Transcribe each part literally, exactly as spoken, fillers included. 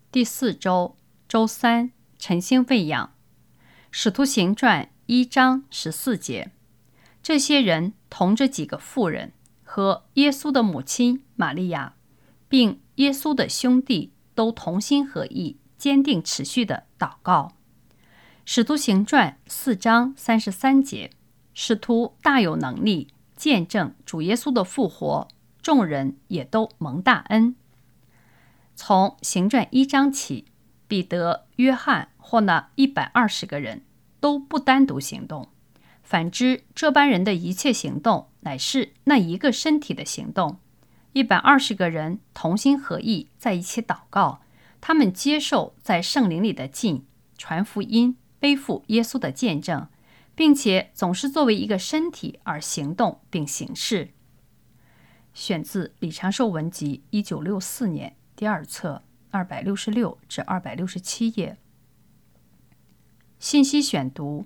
第四周，周三，晨星喂养。使徒行传一章十四节，这些人同着几个妇人和耶稣的母亲玛利亚，并耶稣的兄弟都同心合意，坚定持续的祷告。使徒行传四章三十三节，使徒大有能力，见证主耶稣的复活，众人也都蒙大恩。从行传一章起，彼得、约翰或那一百二十个人都不单独行动，反之，这班人的一切行动乃是那一个身体的行动。一百二十个人同心合意在一起祷告，他们接受在圣灵里的浸，传福音，背负耶稣的见证，并且总是作为一个身体而行动并行事。选自李长寿文集一九六四年第二册二百六十六至二百六十七页。信息选读。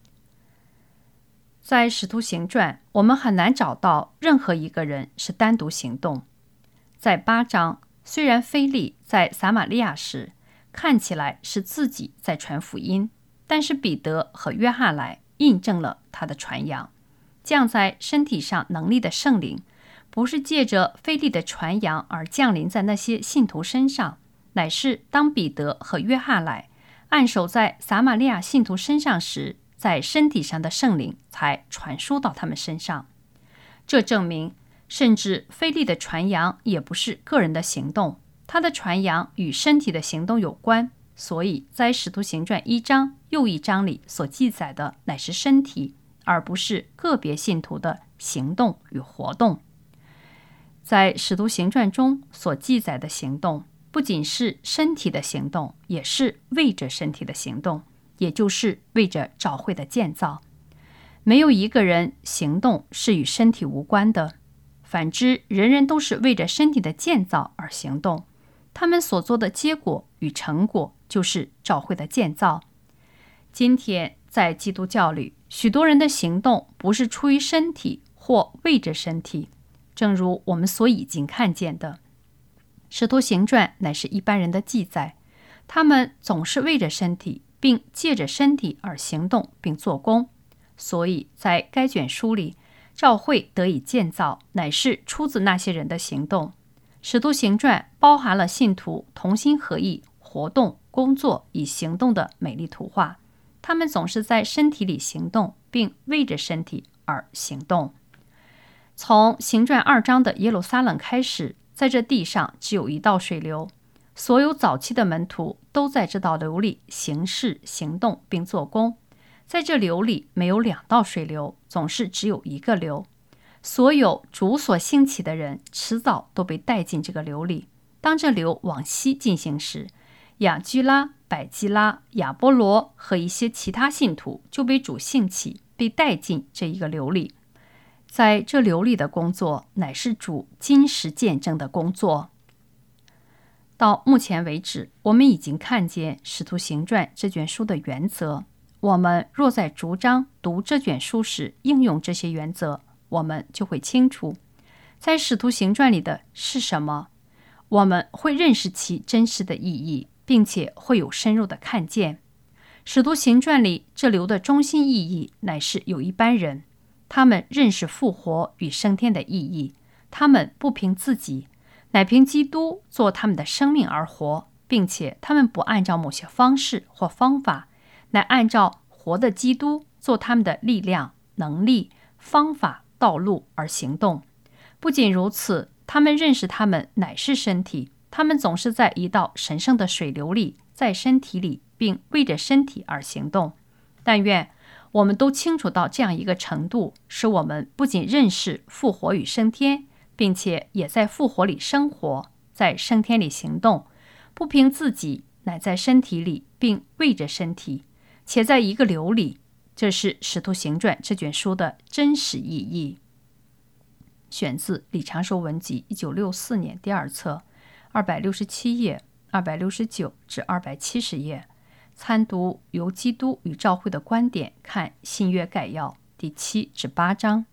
在使徒行传，我们很难找到任何一个人是单独行动。在八章，虽然腓力在撒玛利亚时看起来是自己在传福音，但是彼得和约翰来印证了他的传扬。降在身体上能力的圣灵，不是借着腓力的传扬而降临在那些信徒身上，乃是当彼得和约翰来按手在撒玛利亚信徒身上时，在身体上的圣灵才传输到他们身上。这证明，甚至腓力的传扬也不是个人的行动，他的传扬与身体的行动有关，所以在使徒行传一章又一章里所记载的乃是身体，而不是个别信徒的行动与活动。在使徒行传中所记载的行动，不仅是身体的行动，也是为着身体的行动，也就是为着教会的建造。没有一个人行动是与身体无关的，反之，人人都是为着身体的建造而行动。他们所做的结果与成果就是教会的建造。今天在基督教里，许多人的行动不是出于身体或为着身体，正如我们所已经看见的。使徒行传乃是一般人的记载，他们总是为着身体，并借着身体而行动并做工，所以在该卷书里，教会得以建造，乃是出自那些人的行动。使徒行传包含了信徒同心合意活动、工作与行动的美丽图画，他们总是在身体里行动，并为着身体而行动。从行传二章的耶路撒冷开始，在这地上只有一道水流，所有早期的门徒都在这道流里行事、行动并做工。在这流里没有两道水流，总是只有一个流。所有主所兴起的人，迟早都被带进这个流里。当这流往西进行时，雅居拉、百基拉、亚波罗和一些其他信徒就被主兴起，被带进这一个流里。在这流里的工作，乃是主今时见证的工作。到目前为止，我们已经看见《使徒行传》这卷书的原则。我们若在逐章读这卷书时应用这些原则，我们就会清楚，在《使徒行传》里的是什么，我们会认识其真实的意义，并且会有深入的看见。《使徒行传》里这流的中心意义，乃是有一班人，他们认识复活与升天的意义，他们不凭自己，乃凭基督做他们的生命而活，并且他们不按照某些方式或方法，乃按照活的基督做他们的力量、能力、方法、道路而行动。不仅如此，他们认识他们乃是身体，他们总是在一道神圣的水流里，在身体里，并为着身体而行动。但愿我们都清楚到这样一个程度，使我们不仅认识复活与升天，并且也在复活里生活，在升天里行动，不凭自己，乃在身体里，并为着身体，且在一个流里。这是《使徒行传》这卷书的真实意义。选自李长寿文集一九六四年第二册二百六十七页、二百六十九至二百七十页。参读由基督与教会的观点看新约概要第七至八章。